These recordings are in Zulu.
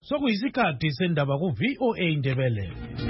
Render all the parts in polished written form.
Sokuyisikhathi sendaba ku VOA Indebele.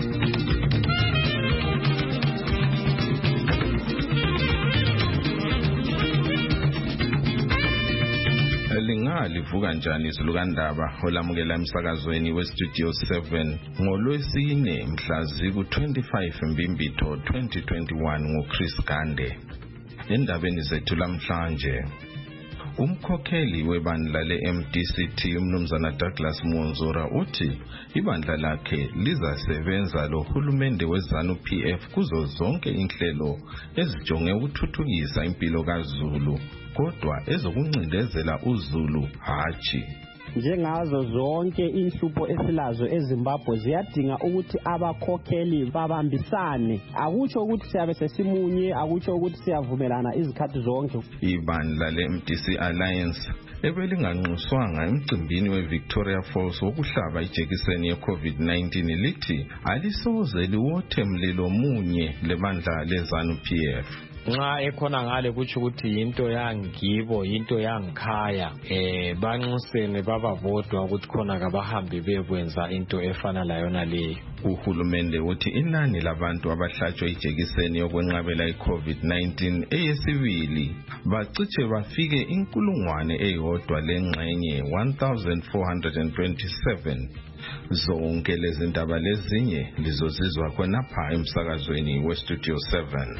Lingalivuka njani izulukandaba olamukela emsakazweni weStudio 7 ngoLwesine mhla ziku-25 Mbimbitho 2021 nguChris Gande. Endabeni zethu lamhlanje, umkhokheli webandla le-MDCT umnumzana Douglas Monzora uthi ibandla lakhe lizasebenza lohulumende weZANU-PF kuzo zonke inhlelo ezijonge ukuthuthukisa impilo kaZulu, kodwa ezokuncindezela uZulu hatshi. Njengazo zonke inhlupho esilazo eZimbabwe ziyadinga ukuthi abakhokheli babambisane. Akutsho ukuthi siyabe sesimunye, akutsho ukuthi siyavumelana izikhathi zonke. Ibandla le-MDC Alliance ebelinganxuswanga emcimbini weVictoria Falls wokuhlaba ijekiseni ye-COVID-19 lithi alisoze liwothe mlilo munye lebandla leZANU-PF. Nxa ekhona ngale kutsho ukuthi into yangibo, into yangikhaya, banxusene bababodwa ukuthi khona kabahambi bekwenza into efana layona leyo. Uhulumende uthi inani labantu abahlatshwe ijekiseni yokwenqabela iCovid-19 eyesibili baciche bafike 1,427. Zonke lezi ndaba lezinye lizozizwa khonapha emsakazweni weStudio 7.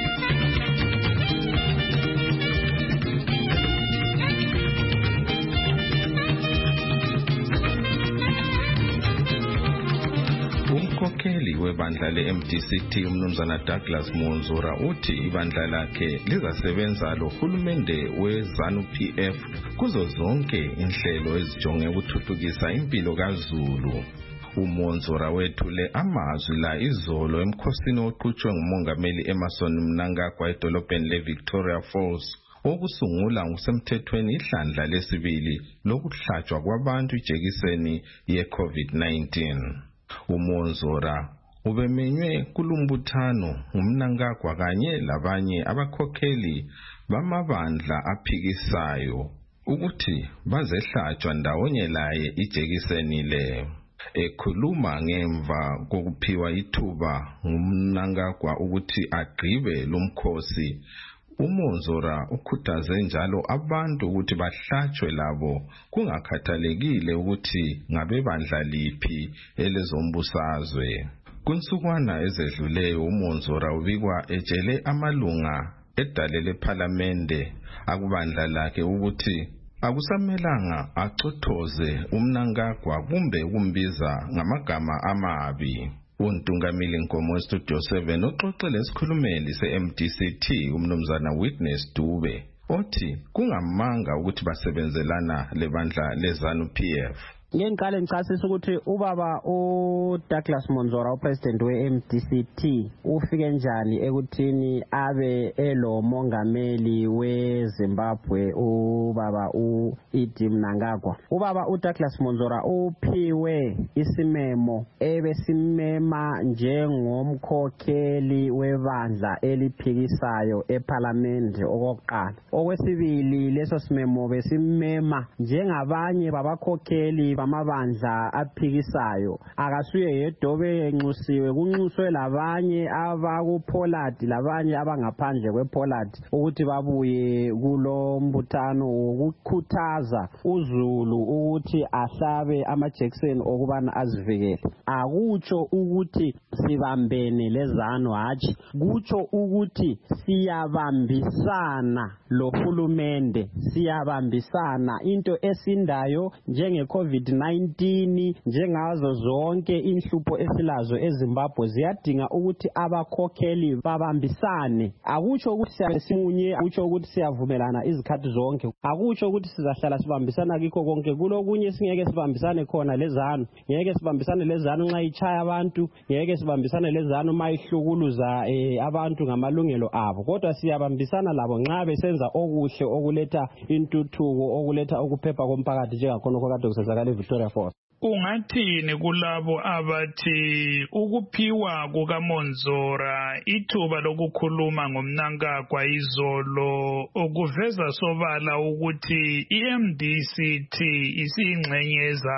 Umkhokheli webandla le-MDCT umnumzana Douglas Monzora uthi ibandla lakhe lizasebenza lohulumende weZANU-PF kuzo zonke inhlelo ezijonge ukuthuthukisa impilo kaZulu. uMonzora wethule amazwi la izolo emkhosini oqhutshwe ngumongameli Emmerson Mnangagwa edolobheni leVictoria Falls okusungula ngokusemthethweni ihlandla lesibili lokuhlatshwa kwabantu ijekiseni ye-COVID-19. uMonzora ubemenywe kulumbuthano nguMnangagwa kanye labanye abakhokheli bamabandla aphikisayo ukuthi bazehlatshwa ndawonye laye ijekiseni le. Ekhuluma ngemva kokuphiwa ithuba nguMnangagwa ukuthi agqibe lumkhosi, uMonzora ukhuthaze njalo abantu ukuthi bahlatshwe labo kungakhathalekile ukuthi ngabebandla liphi elezombusazwe. Kunsukwana ezedluleyo uMonzora ubikwa etshele amalunga edale lePhalamende akubandla lakhe ukuthi akusamelanga acothoze uMnangagwa kumbe ukumbiza ngamagama amabi. Untungamili Nkomo weStudio 7 uxoxele isikhulumeli se-MDCT umnumzana Witness Dube othi kungamanga ukuthi basebenzelana lebandla leZANU-PF. Ngiqale ngichasisa ukuthi ubaba uDouglas Monzora upresident weMDCT ufike njani ekuthini abe elo mongameli weZimbabwe ubaba uEdie Mnangagwa. Ubaba uDouglas Monzora uphiwe isimemo ebesimema njengomkhokheli webandla eliphikisayo ePhalamende okokuqala. Okwesibili leso simemo besimema njengabanye babakhokheli amabandla aphikisayo. Akasuye yedobe enxusiwe, kunxuswe labanye abakuPollard labanye abangaphandle kwePollard ukuthi babuye kulo mbuthano ukukhuthaza uZulu ukuthi ahlabe amajekiseni okubana azivikele. Akutsho ukuthi sibambene leZANU hatshi, kutsho ukuthi siyabambisana lohulumende, siyabambisana into esindayo njenge-COVID-19, njengazo zonke inhlupho esilazo eZimbabwe ziyadinga ukuthi abakhokheli babambisane. Akutsho ukuthi siyamunye, akutsho ukuthi siyavumelana izikhathi zonke, akutsho ukuthi sizahlala sibambisana kikho konke. Kulokunye singeke sibambisane khona leZANU, ngeke sibambisane leZANU nxa ichaya abantu, ngeke sibambisane leZANU mayihlukuluza abantu ngamalungelo abo, kodwa siyabambisana labo nxa besenza okuhle okuletha intuthuko, okuletha ukuphepha komphakathi njengakhona okade kusenzakala eVictoria Falls. Ungathini kulabo abathi ukuphiwa kukaMonzora ithuba lokukhuluma ngoMnangagwa izolo okuveza sobala ukuthi iMDCT isiyingxenye yeZANU?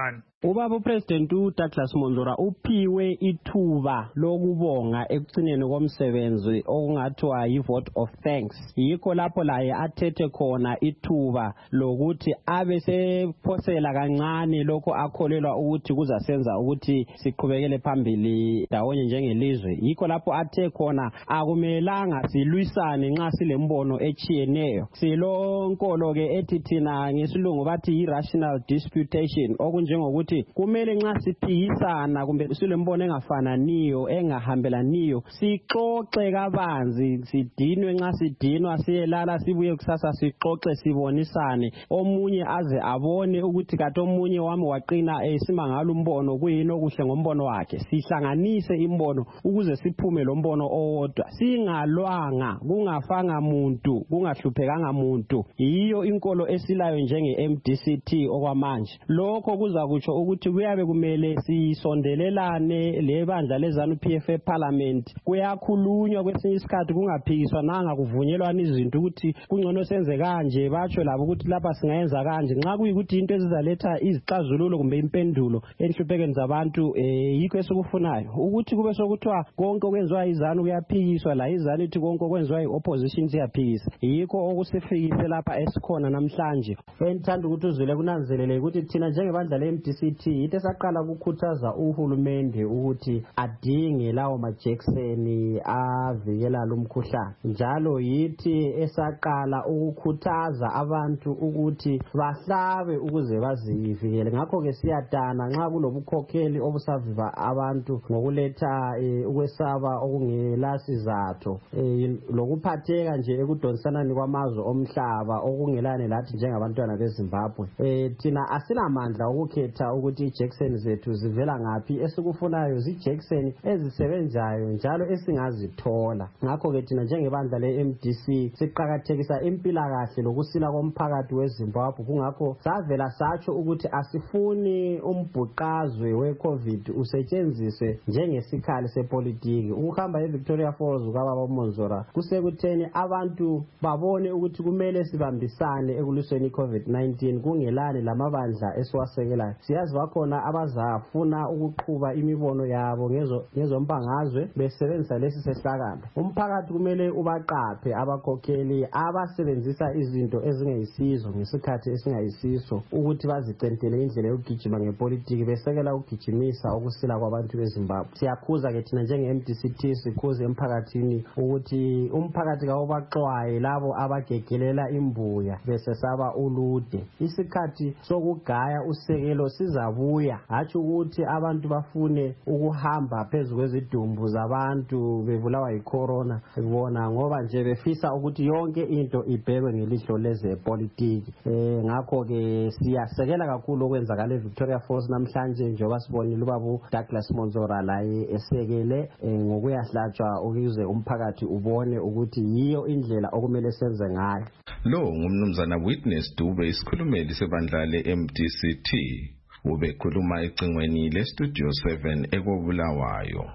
Ubaba uPresident uDouglas Monzora uphiwe ithuba lokubonga ekugcineni komsebenzi okungathiwa yi-vote of thanks. Yikho lapho laye athethe khona ithuba lokuthi abe sephosela kancane lokho akholelwa ukuthi kuzasenza ukuthi siqhubekele phambili ndawonye njengelizwe. Yikho lapho athe khona akumelanga silwisane nxa silembono echiyeneyo. Silonkolo ke ethi thina ngesilungu bathi irrational disputation, okunjengokuthi kumele nxa siphikisana kumbe silembono engafananiyo engahambelaniyo sixoxe kabanzi, sidinwe nxa sidinwa siyelala sibuye kusasa sixoxe sibonisane, omunye aze abone ukuthi kathi omunye wami waqina esimangala umbono kuyini okuhle ngombono wakhe. Sihlanganise imbono ukuze siphume lombono owodwa, singalwanga kungafanga muntu kungahluphekanga muntu. Yiyo inkolo esilayo njenge MDCT okwamanje. Lokho kuza kutsho ukuthi kuyabe kumele sisondelelane lebandla leZANU-PF eParliament. Kuyakhulunywa kwesinye isikhathi kungaphikiswa nanga kuvunyelwana izinto ukuthi kungcono senze kanje, batsho labo ukuthi lapha singayenza kanje. Nxa kuyikuthi into ezizaletha izixazululo kumbe impendulo enhluphekweni zabantu, yikho esikufunayo ukuthi kube sokuthiwa konke okwenziwa iZANU kuyaphikiswa, la iZANU ithi konke okwenziwa i-opposition siyaphikisa. Yikho okusifikise lapha esikhona namhlanje. Enthanda ukuthi uzwele kunanzelele ukuthi thina njengebandla le-MDCT yithe saqala ukukhuthaza uhulumende ukuthi adinge lawo majekiseni avikela lumkhuhlane. Njalo yithi esaqala ukukhuthaza abantu ukuthi bahlabe ukuze bazivikele. Ngakho ke siyadana nxa kulobukhokheli obusaviva abantu ngokuletha ukwesaba okungela sizatho, lokuphatheka nje ekudonsanani kwamazwe omhlaba okungelane lathi njengabantwana beZimbabwe. Thina asinamandla ukukhetha ukuthi ijekiseni zethu zivela ngaphi. Esikufunayo zijekiseni ezisebenzayo njalo esingazithola. Ngakho ke thina njengebandla le-MDC siqakathekisa impilakahle lokusila komphakathi weZimbabwe. Kungakho savela satsho ukuthi asifuni umbhuqazwe we-COVID usetshenziswe njengesikhali sepolitiki. Ukuhamba eVictoria Falls ukababa uMonzora kusekutheni abantu babone ukuthi kumele sibambisane ekulwiseni i-COVID-19 kungelani lamabandla esiwasekelayo. Siyazi bakhona abazafuna ukuqhuba imibono yabo ngezombangazwe besebenzisa lesi sehlakalo. Umphakathi kumele ubaqaphe abakhokheli abasebenzisa izinto ezingeyisizo ngesikhathi esingayisiso ukuthi bazicentele indlela yokugijima ngepolitiki besekela ukugijimisa ukusila kwabantu beZimbabwe. Siyakhuza ke thina njenge-MDCT sikhuze emphakathini ukuthi umphakathi kawubaxwaye labo abagegelela imbuya besesaba ulude. Isikhathi sokugaya usekelo sizabuya, hatshi ukuthi abantu bafune ukuhamba phezu kwezidumbu zabantu bebulawa yicorona bona ngoba nje befisa ukuthi yonke into ibhekwe ngelihlo lezepolitiki. Ngakho ke siyasekela kakhulu okwenzakala eVictoria Falls namhlanje njengoba sibonile ubaba uDouglas Monzora laye esekele ngokuyahlatshwa ukuze umphakathi ubone ukuthi yiyo indlela okumele senze ngayo. Lo ngumnumzana Witness Dube, isikhulumeli sebandla le-MDCT, ubekhuluma ecingweni le-Studio 7 ekobulawayo.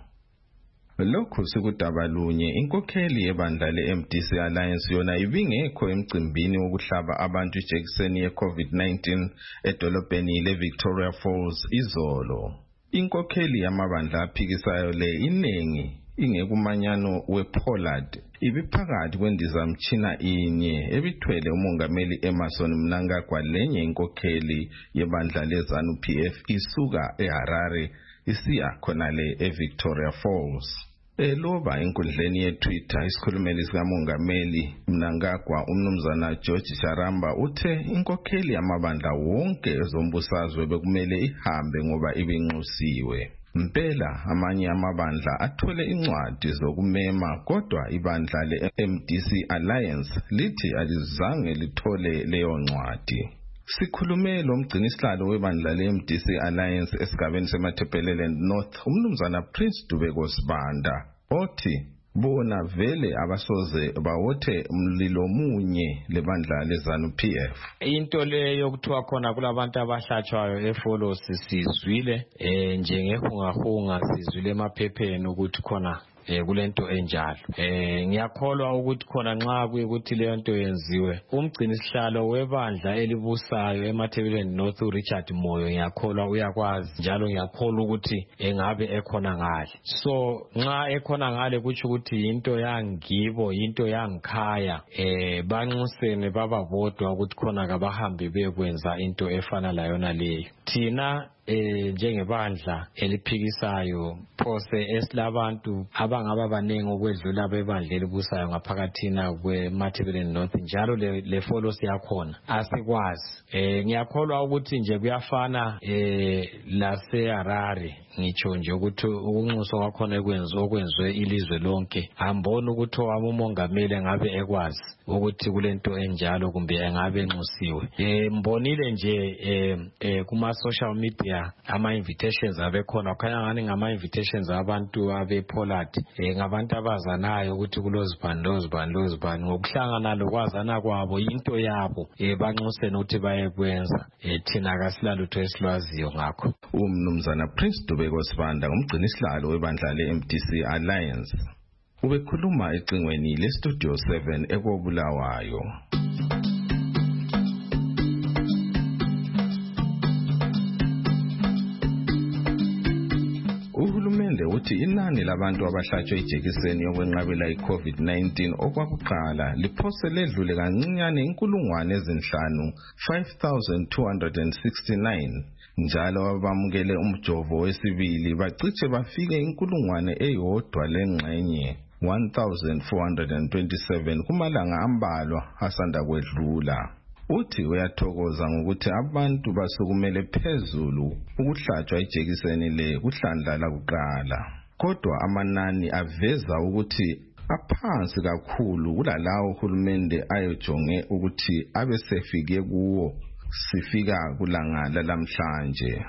Lokhu sikudabalunye inkokheli yebandla le-MDC Alliance yona ibingekho emcimbini wokuhlaba abantu ijekiseni ye-COVID-19 edolobheni le-Victoria Falls izolo. Inkokheli yamabandla aphikisayo le inengi ingekumanyano wePollard ibiphakathi kwendizamtshina inye ebithwele umongameli Emmerson Mnangagwa lenye inkokheli yebandla leZANU-PF isuka eHarare isiya khonale eVictoria Falls. Eloba enkundleni yeTwitter isikhulumeli sikamongameli Mnangagwa umnumzana George Sharamba uthe inkokheli yamabandla wonke ezombusazwe bekumele ihambe ngoba ibinxusiwe. Mpela amanye amabandla athole incwadi zokumema kodwa ibandla le-MDC Alliance lithi alizange lithole leyo ncwadi. Sikhulume lo mgcinisihlalo webandla le-MDC Alliance esigabeni seMatabeleland North umnumzana Prince Dubeko Sibanda othi bona vele abasoze bawothe umlilo munye lebandla leZANU-PF. Into leyo kuthiwa khona kulabantu abahlatshwayo eFolos sizwile njengehungahunga sizwile emaphepheni ukuthi khona kulento enjalo. Ngiyakholwa ukuthi khona nxa kuyikuthi leyo nto yenziwe, umgcinisihlalo webandla elibusayo eMatabeleland North Richard Moyo ngiyakholwa uyakwazi, njalo ngiyakholwa ukuthi engabe ekhona ngale. So nxa ekhona ngale kutsho ukuthi into yangibo, into yangikhaya, banxusene baba bodwa ukuthi khona kabahambe bekwenza into efana layona leyo. Thina njengebandla eliphikisayo phose esilabantu abangaba banengi okwedlula bebandla elibusayo ngaphakathina kweMatabeleland North, njalo le follow siyakhona asikwazi. Ngiyakholwa ukuthi nje kuyafana lase-Harare, ngitsho nje ukuthi ukunxusa kwakhona okwenzwe ilizwe lonke. Amboni ukuthi owami umongameli engabe ekwazi ukuthi kulento enjalo kumbe engabe enxusiwe. Mbonile nje kuma-social media ama-invitations abekhona, kukhanya ngani ngama-invitations abantu abe-Pollard, ngabantu abazanayo ukuthi kulozibani ngokuhlangana lokwazana kwabo into yabo banxusene ukuthi bayekwenza. Thina kasilalutho esilwaziyo ngakho. Umnumzana Prince Dubeko Sibanda, umgcinisihlalo webandla le-MDC Alliance, ubekhuluma ecingweni le-Studio 7 ekobulawayo. Uhulumende uthi inani labantu abahlatshwe ijekiseni yokwenqabela i-COVID-19 okwakuqala liphose ledlule kancinyane 5,269, njalo abamukele umjovo wesibili baciche bafike 1,427 kumalanga ambalwa asanda kwedlula. Uthi uyathokoza ngokuthi abantu basukumele phezulu ukuhlatshwa ijekiseni le kuhlandla lakuqala, kodwa amanani aveza ukuthi aphansi kakhulu kulalawo uhulumende ayojonge ukuthi abesefike kuwo sifika kulanga lalamhlanje.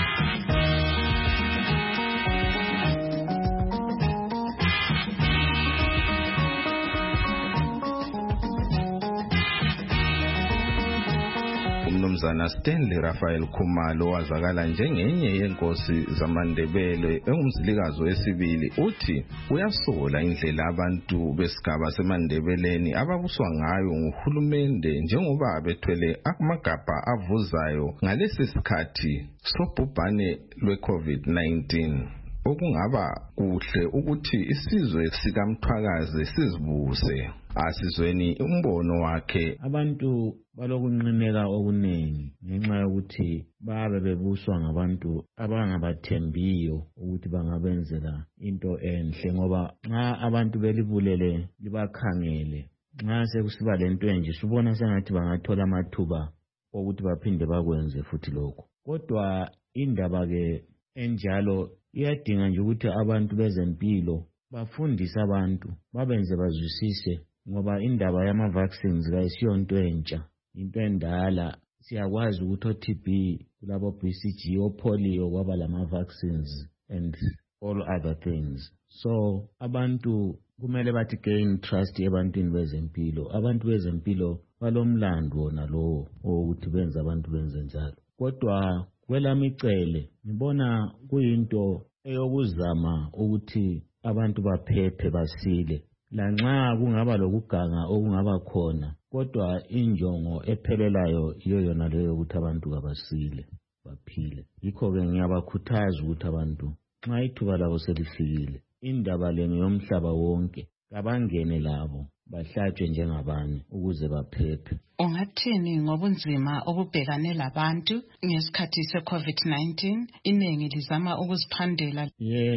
Umnumzana Stanley Raphael Khumalo, wazakala njengenye yenkosi zamaNdebele engumzilikazi wesibili, uthi uyasola indlela abantu besigaba seMandebeleni ababuswa ngayo nguhulumende njengoba bethwele amagabha avuzayo ngalesi sikhathi sobhubhane lwe-COVID-19. Okungaba kuhle ukuthi isizwe sikaMthwakazi sizibuse. Asizweni umbono wakhe. Abantu balokunqineka okuningi ngenxa yokuthi babe bebuswa ngabantu abangabathembiyo ukuthi bangabenzela into enhle, ngoba nxa abantu belibulele libakhangele, nxa sekusiba lento enje sibona sengathi bangathola amathuba ukuthi baphinde bakwenze futhi lokho. Kodwa indaba ke enjalo iyadinga nje ukuthi abantu bezempilo bafundise abantu, babenze bazwisise, ngoba indaba yama-vaccines kayisiyo nto entsha, into endala. Siyakwazi ukuthi o-TB, kulabo BCG, o-polio kwaba lama-vaccines and all other things. So abantu kumele bathi gain trust ebantwini bezempilo. Abantu bezempilo balomlando wona lowo ukuthi benze abantu benze njalo. Kodwa kwelami icele ngibona kuyinto eyokuzama ukuthi abantu baphephe basile, lanxa kungaba lokuganga okungaba khona, kodwa injongo ephelelayo iyo yona leyo ukuthi abantu kabasile baphile. Yikho-ke ngiyabakhuthaza ukuthi abantu nxa ithuba labo selifikile, indaba le yomhlaba wonke kabangene labo bahlatshwe njengabanye ukuze baphephe. Ungathini ngobunzima obubhekane labantu ngesikhathi se-COVID-19? Iningi lizama ukuziphandela.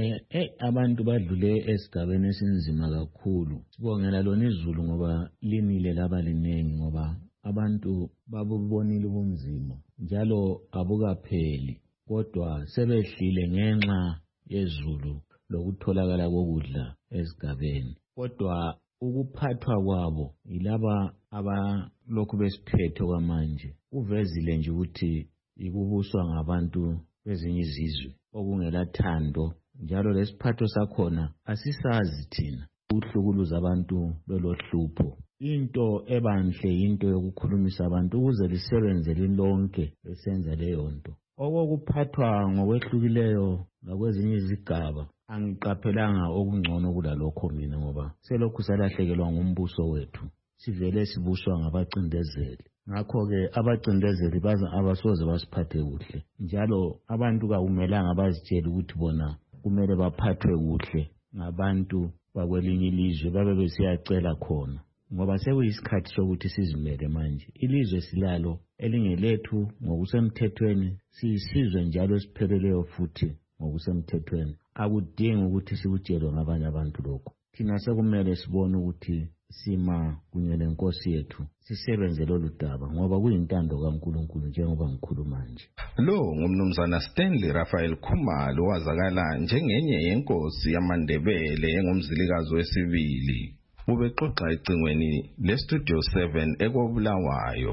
Abantu badlule esigabeni esinzima kakhulu. Sibongela lona izulu ngoba linile laba linengi, ngoba abantu babubonile ubunzima njalo abukapheli, kodwa sebehlile ngenxa yezulu lokutholakala kokudla esigabeni. Kodwa ukuphathwa kwabo yilaba abalokhu besiphethe kwamanje uvezile nje ukuthi ikubuswa ngabantu bezinye izizwe okungelathando, njalo lesiphatho sakhona asisazi thina ukuhlukuluza abantu belohlupho. Into ebanhle into yokukhulumisa abantu ukuze lisebenze lilonke besenza leyo nto. okuphathwa ngokwehlukileyo ngakwezinye izigaba angiqaphelanga okungcono kulalokho mina ngoba selokhu salahlekelwa ngumbuso wethu sivele sibuswa ngabacindezeli. Ngakho-ke abacindezeli abasoze basiphathe kuhle njalo abantu kakumelanga bazitshele ukuthi bona kumele baphathwe kuhle ngabantu bakwelinye ilizwe babe besiyacela khona ngoba sekuyisikhathi sokuthi sizimele manje. Ilizwe silalo elingelethu ngokusemthethweni, siyisizwe njalo esipheleleyo futhi ngokusemthethweni. Akudingi ukuthi sikutshelwe ngabanye abantu lokho. Thina sekumele sibone ukuthi sima kunye nenkosi yethu sisebenze lolu daba ngoba kuyintando kaNkulunkulu njengoba ngikhuluma nje. Lo ngumnumzana Stanley Raphael Khumalo wazakala njengenye yenkosi yamaNdebele engumzilikazi wesibili. Ubexoxa ecingweni leStudio 7 eKobulawayo.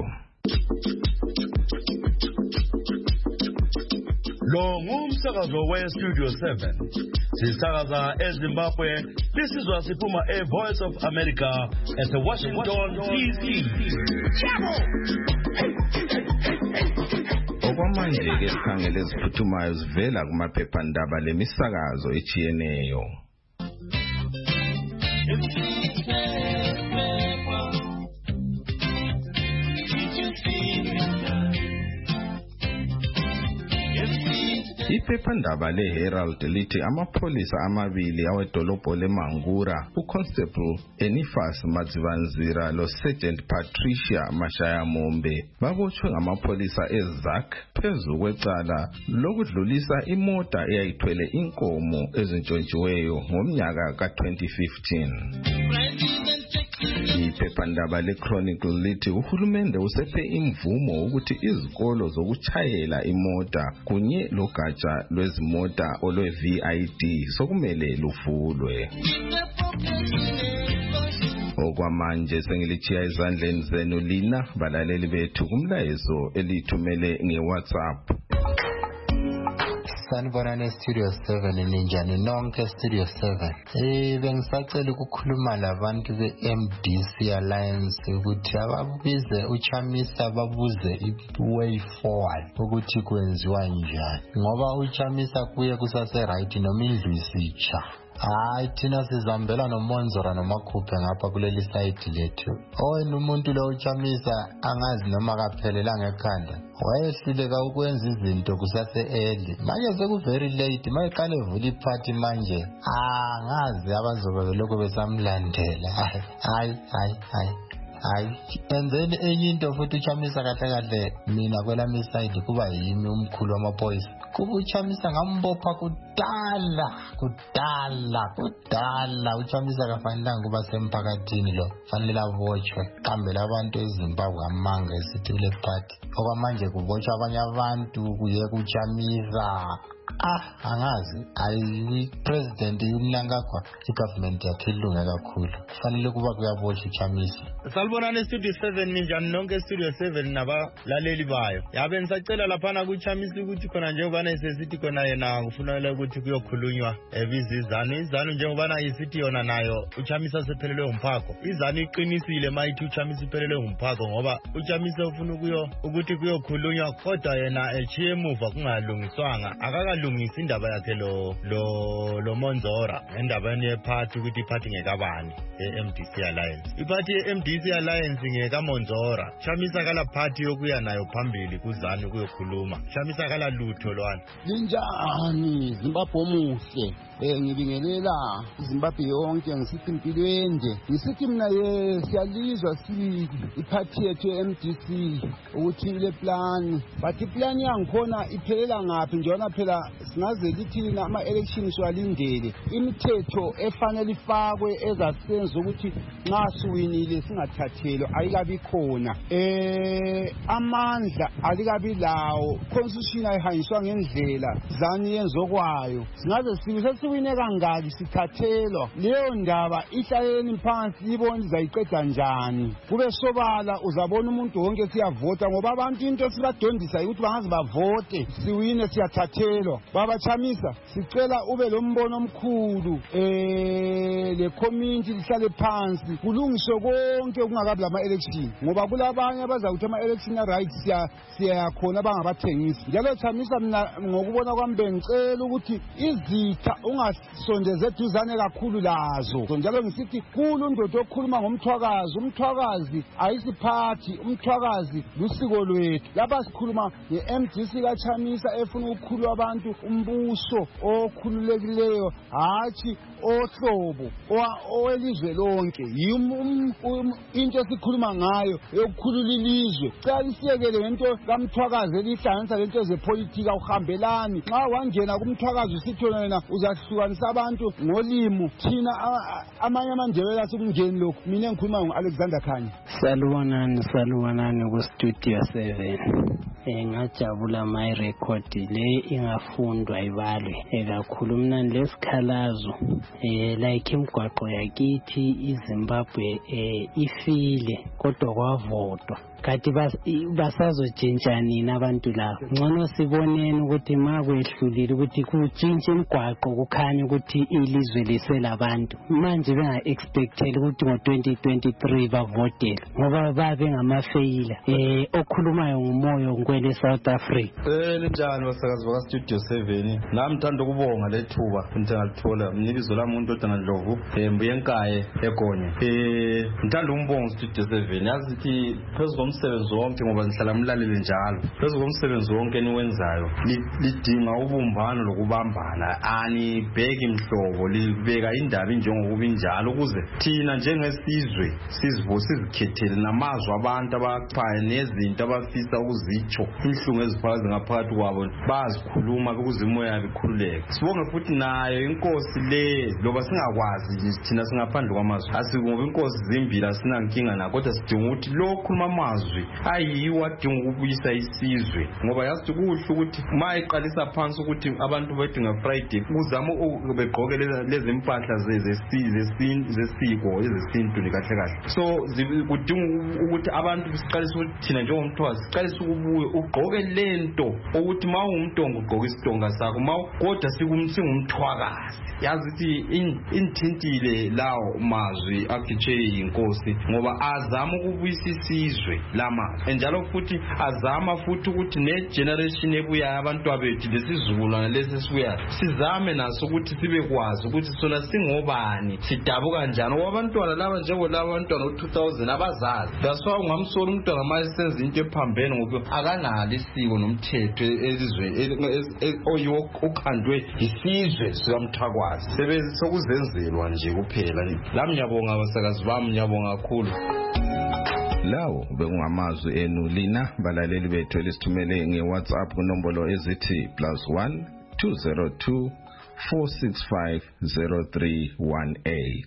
Lo ngumsakazo weStudio 7. Sisakaza eZimbabwe. Lisizwa siphuma eVoice of America at Washington DC. Okwamanje ke sikhangele eziphuthumayo zivela kumaphephandaba lemisakazo echiyeneyo. Iphephandaba leHerald lithi amapholisa amabili awedolobho leMangura, uConstable Enifas Madzivanzira loSergeant Patricia Mashayamombe babotshwe ngamapholisa eZak phezu kwecala lokudlulisa imota eyayithwele inkomo ezintshontshiweyo ngomnyaka ka-2015. Iphephandaba leChronicle lithi uhulumende usephe imvumo ukuthi izikolo zokuchayela imota kunye logatsha lwezimota olwe-VID sokumele luvulwe. Okwamanje sengilichiya ezandleni zenu lina balaleli bethu kumlayezo elithumele ngeWhatsApp. Sanibonani Studio 7 ninjani nonke Studio 7. Bengisacela ukukhuluma labantu beMDC Alliance ukuthi ababuze uChamisa babuze i-way forward ukuthi kwenziwa njani ngoba uChamisa kuye kusase right noma indlu isitsha. Hayi thina sizambela noMonzora noMakhuphe ngapha kuleli side lethu. Oyena umuntu lo uChamisa angazi noma kaphelelanga ekhanda. Wayehluleka ukwenza izinto kusase early. Manje seku very late. Mayiqale vula iparty manje. Ngazi abazobe belokho besamlandela. Hayi enzeni enye into futhi uChamisa kahle mina kwelami side kuba yimi umkhulu wamaphoyisa. Kuba uChamisa ngambopha kudala uChamisa kafanelanga kuba semphakathini lo fanele abotshwe qambela abantu eZimbabwe amanga esithi kule party okwamanje kubotshwa abanye abantu kuye kuChamisa. Angazi ayi president yunangakwa igovernment yakhe ilunga kakhulu kufanele kuba kuyaboshwa uChamisa. Salibonani Studio 7 ninjani nonke Studio 7 nabalaleli bayo. Yabe nisacela laphana kuChamisa ukuthi khona njengoba isesithi khona yena kufanele ukuthi kuyokhulunywa izanu njengoba isithi yona nayo uChamisa sephelelwe umphako. Izanu iqinisile mayithi uChamisa iphelelwe umphako ngoba uChamisa ufuna ukuthi kuyokhulunywa kodwa yena echiye emuva kungalungiswanga akakalungisa indaba yakhe lo Monzora endabeni yeparty ukuthi iparty ngekabani eMDC Alliance. Iparty yeMDC Alliance ngekaMonzora. Chamisa kala party yokuya nayo phambili kuzanu kuyokhuluma. Chamisa kala lutho lwana. Linjani Zimbabwe omuhle. Ngibingelela iZimbabwe yonke ngisithi impilo ende. Ngisithi mina siyalizwa iparty yethu eMDC ukuthi ile plan. But iplan yangikhona iphelela ngaphi njona phela singaze lithi ama elections walindele. Imithetho efanele ifakwe ezasenza ukuthi nxa siwinile singathathelwa ayikabi khona. Amandla alikabi lawo. Constitution ayihanyiswa ngendlela zani yenzokwayo. Singaze siwine kangaki sithathelwa. Leyo ndaba ihlaleni phansi ibona izayiqeda njani. Kube sobala uzabona umuntu wonke siyavota ngoba abantu into sibadondisa ukuthi bangaze bavote siwine siyathathelwa. Baba Chamisa sicela ube lo mbono omkhulu le community lihlale phansi kulungiswe konke kungakabi lama-election ngoba kulabanye abazakuthi ama-election a-right siyayakhona abangabathengisi. Njalo Chamisa, mina ngokubona kwami bengicela ukuthi izitha ungasondeze eduzane kakhulu lazo. Njalo ngisithi kulu ndoda okhuluma ngomthwakazi. Umthwakazi ayisiphathi, umthwakazi lusiko lwethu. Lapha sikhuluma nge-MDC kaChamisa efuna ukukhulula abantu umbuso okhululekileyo, hatshi ohlobo owelizwe lonke. Into esikhuluma ngayo yokukhulula ilizwe. Cela isiyekele ngento kamthwakazi elihlanganisa lento zepolitika uhambelani. Nxa wangena kumthwakazi usithi wena uzahlukanisa abantu ngolimo, thina amanye amandebele asekungeni lokhu. Mina ngikhuluma ngo-Alexander Khanya. Salubonani ku-Studio 7. Ngajabula my record le ingafundwa ibalwe kakhulu. Mina lesikhalazo like imigwaqo yakithi iZimbabwe ifile kodwa kwavotwa. Kati basazotshintsha nini abantu labo? Ngcono siboneni ukuthi makwehlulile ukuthi kutshintshe imigwaqo kukhanya ukuthi ilizwe liselabantu. Manje benga-expecteli ukuthi ngo-2023 bavotele ngoba babe ngamafeyila. Okhulumayo ngumoyo ngikwele South Africa. Linjani basakazi baka-Studio 7? Nami ngithanda ukubonga lethuba ngithalithola. Mnibizo lami umuntu odana Ndlovu, Mbuyenkaye eGonye. Ngithanda ukubonga Studio 7. Yazi ukuthi phezu komsebenzi wonke ngoba ngihlala mlalele njalo. Phezu komsebenzi wonke eniwenzayo lidinga ubumbano lokubambana. Anibheki imhlobo, libeka indaba injengokuba injalo ukuze thina njengesizwe sizikhethele namazwi abantu abaphaye nezinto abafisa ukuzitsho. Inhlungu eziphakathi ngaphakathi kwabo bazikhuluma ukuze imoya yabo ikhululeke. Sibonge futhi nayo inkosi le loba singakwazi thina singaphandle kwamazwi. Asikungoba inkosi zimbili asinankinga na kodwa sidinga ukuthi lo khuluma amazwi ayiwo adinga ukubuyisa isizwe ngoba yazi kuhle ukuthi mayiqalisa phansi ukuthi abantu bedinga Friday kuzama begqoke lezi impahla zesiko ezesintu kahle kahle. So kudinga ukuthi abantu siqalise ukuthi thina njengomthwazi siqalise ukubuye ugqoke lento ukuthi ma ungumntonga ugqoke isitonga sakho kodwa singumthwakazi. Yazi ukuthi inthintile lawo mazwi akhitshwe yinkosi ngoba azama ukubuyisa isizwe lamazwi njalo futhi azama futhi ukuthi ne-generation ebuyayo abantwabethu lesizukulwane lesi esibuyayo sizame naso ukuthi sibekwazi ukuthi sona singobani sidabuka kanjani ngoba abantwana laba njengoba abantwana u-2000 abazazi. That's why ungamsola umntwana manje senza into ephambene ngoba akanalo isiko nomthetho elizwe okhandwe isizwe sikamthwakazi. Sokuzenzelwa nje kuphela. Lami ngiyabonga abasakazi bami, ngiyabonga kakhulu. Lawo bekungamazwi enu lina balaleli bethu elisithumele ngeWhatsApp kunombolo ezithi +1 202 465 0318.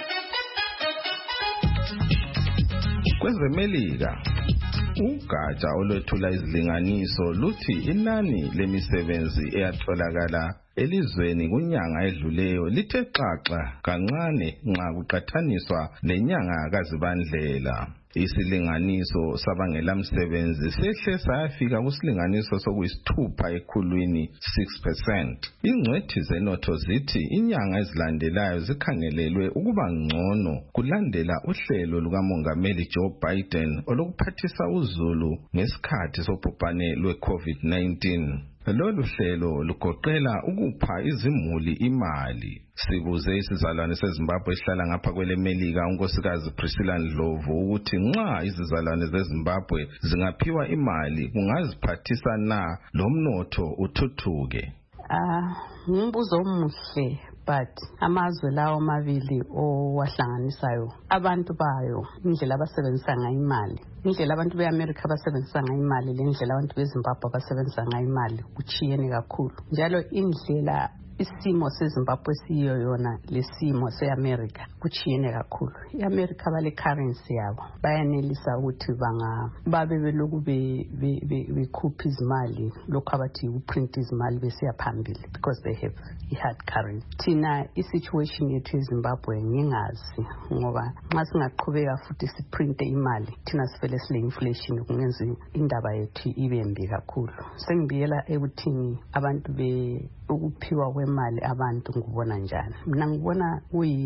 Kwezemelika ugatsha olwethula izilinganiso luthi inani lemisebenzi eyatholakala elizweni kunyanga edluleyo lithe xaxa kancane nxa kuqathaniswa nenyanga kaZibandlela. Isilinganiso sabangela msebenzi sehle sayafika kusilinganiso sokuyisithupha ekhulwini 6%. Ingcwethi zenotho zithi inyanga ezilandelayo zikhangelelwe ukuba ngcono kulandela uhlelo lukaMongameli Joe Biden olokuphathisa uzulu ngesikhathi sobhubhane lwe-COVID-19. Lolu hlelo lugoqela ukupha izimuli imali. Sibuze isizalwane seZimbabwe esihlala ngapha kwelemelika unkosikazi Priscilla Ndlovu ukuthi nxa izizalwane zeZimbabwe zingaphiwa imali kungaziphathisa na lomnotho uthuthuke. Ngumbuzo omuhle but amazwe lawo mabili owahlanganisayo abantu bayo indlela abasebenzisa ngayo imali, indlela abantu beAmerica abasebenzisa ngayo imali lendlela abantu beZimbabwe abasebenzisa ngayo imali kuchiyene kakhulu. Njalo indlela isimo seZimbabwe siyo yona lesimo seAmerica kuchiyene kakhulu. iAmerica bale currency yabo bayanelisa ukuthi babe beloku bekhupha izimali lokho abathi uprint izimali besiya phambili because they have hard currency. Thina isituation yethu eZimbabwe ngingazi ngoba nxa singaqhubeka futhi siprinte imali thina sifele sile inflation kungenza indaba yethu ibe mbi kakhulu. Sengibiyela ekuthini abantu ukuphiwa kwemali abantu ngibona njani. Mina ngibona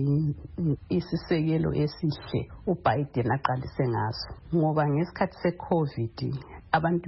isisekelo esihle uBiden aqalise ngaso ngoba ngesikhathi seCovid abantu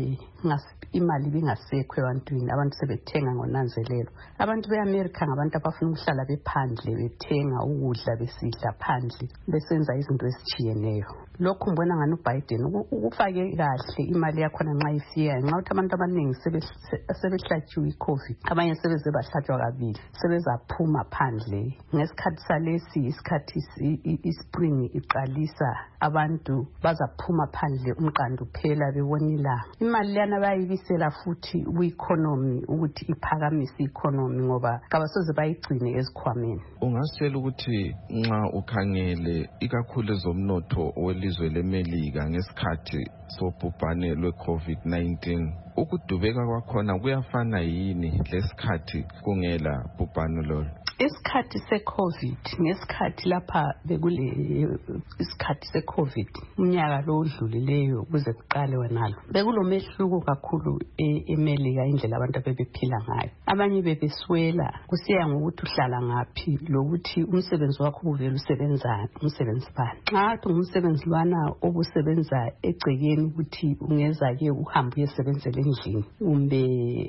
imali bingasekho ebantwini, abantu sebethenga ngonanzelelo. Abantu beAmerica ngabantu abafuna ukuhlala bephandle bethenga ukudla besidla phandle besenza izinto ezitshiyeneyo. Lokhu ngibona ngani uBiden ukufake kahle imali yakhona nxa ifika nxa ukuthi abantu abaningi sebehlatshiwe iCovid, abanye sebeze bahlatshwa kabili, sebezaphuma phandle. Ngesikhathi salesi isikhathi ispring iqalisa abantu bazaphuma phandle umqando phela bebonila. Imali lana bayibisela futhi ku-economy ukuthi iphakamise i-economy ngoba kabasoze bayigcine ezikhwameni. Ungasitshela ukuthi nxa ukhangele ikakhulu ezomnotho welizwe leMelika ngesikhathi sobhubhane lwe-COVID-19 ukudubeka kwakhona kuyafana yini lesikhathi kungela bhubhane lolo? Isikhathi seCovid ngesikhathi lapha bekule isikhathi seCovid umnyaka lo odlulileyo kuze kuqale wenalo bekulomehluko kakhulu eMelika indlela abantu abebephila ngayo. Abanye bebeswela kusiya ngokuthi uhlala ngaphi lokuthi umsebenzi wakho uvela usebenzana umsebenzi bani. Nxa ungumsebenzi lwana obusebenza egcekeni ukuthi ungeza ke uhambe uyesebenzela endlini kumbe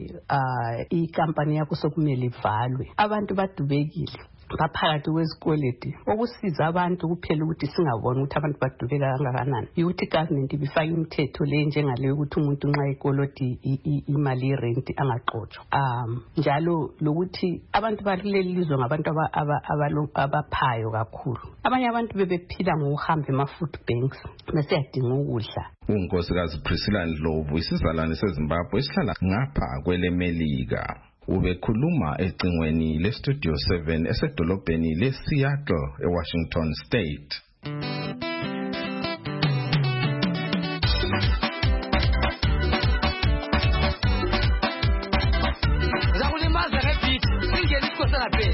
ikampani yakho sokumele ivalwe, abantu badubekile baphakathi kwezikweleti okusiza abantu kuphela ukuthi singaboni ukuthi abantu badubeka kangakanani ukuthi government ibifaka imithetho le njengaleyo ukuthi umuntu nxa ekoloti imali yerent angaqotshwa. Njalo lokuthi abantu baleli lizwe ngabantu abaphayo kakhulu. Abanye abantu bebephila ngokuhamba ema-food banks besiyadinga ukudla. Unkosikazi Priscilla Ndlovu isizalwane seZimbabwe esihlala ngapha kweleMelika ubekhuluma ecingweni leStudio 7 esedolobheni leSeattle eWashington State. Zakulimaza ngebeat singena isikosana phe.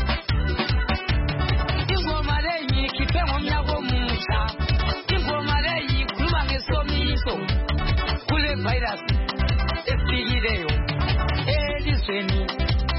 Ingoma leyi ngikhiphe ngomnyaka omutsha. Ingoma leyi ikhuluma ngesomiso kule virus esifikileyo elizweni.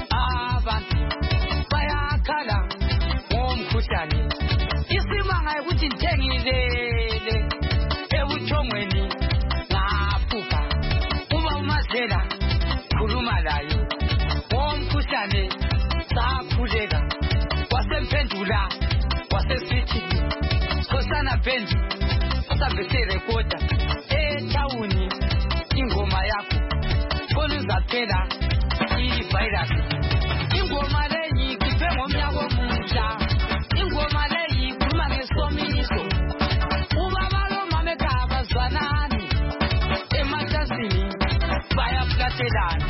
Bayakhala ngomkhuhlane isimanga ukuthi ngithengilele ebuthongweni ngaphuka uba uMazela khuluma layo ngomkhuhlane sakhuleka wasemphendula wasesithi Khosana Band asabese recorda etawuni ingoma yakho koluzaphela i-virus. Ingoma leyi ikhiphe ngomnyaka omutsha. Ingoma leyi ikhuluma ngesomiso. Ubaba lomama abazwanani ematasini bayaflatelana.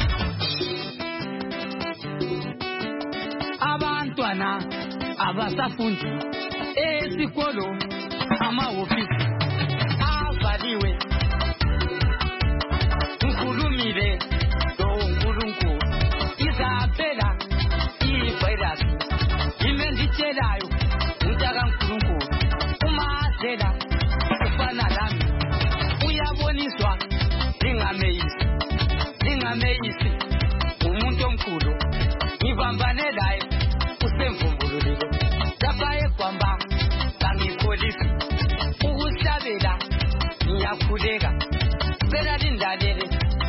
Abantwana abasafundi esikolo amahofisi avaliwe. Ukhulumile loNkulunkulu izaphela i-virus imenditshelayo untaka Nkulunkulu uMazela ufana lami uyaboniswa lingameyisi umuntu omkhulu ngibambane laye usemvumbululile lapha eGwamba kangikholisi ukuhlabela ngiyakhuleka phela lindalele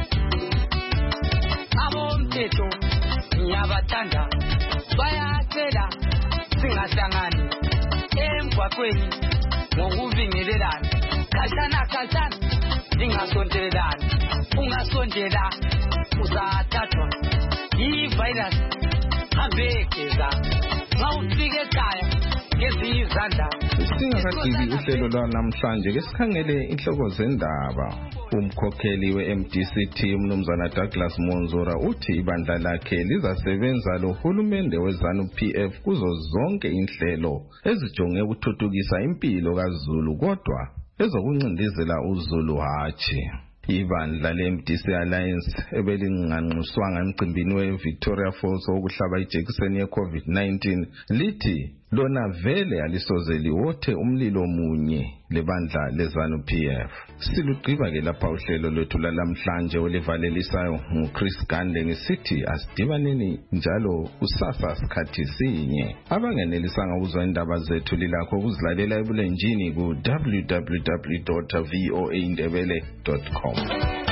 abomthetho ngiyabathanda bayacela singahlangani emgwaqweni ngokubingelelana khatshana singasondelelani ungasondela uzathathwa i-virus hambe geza nxa ufike ekhaya ngezinye izandla. Singakadili uhlelo lwanamhlanje ke sikhangele inhloko zendaba. Umkhokheli we-MDCT umnumzana Douglas Monzora uthi ibandla lakhe lizasebenza lohulumende weZANU-PF kuzo zonke inhlelo ezijonge ukuthuthukisa impilo kaZulu kodwa ezokuncindezela uZulu hatshi. Ibandla le-MDC Alliance ebelinganxuswanga emcimbini we-Victoria Falls wokuhlaba ijekiseni ye-COVID-19 lithi lona vele alisoze liwothe umlilo munye lebandla lezanu PF. Silugqiba ke lapha uhlelo lwethu lalamhlanje olivalelisayo nguChris Gande ngesithi asidibaneni njalo kusasa sikhathi sinye. Abangenelisanga ukuzwa indaba zethu lilakho ukuzilalela ebulenjini ku www.voaindebele.com.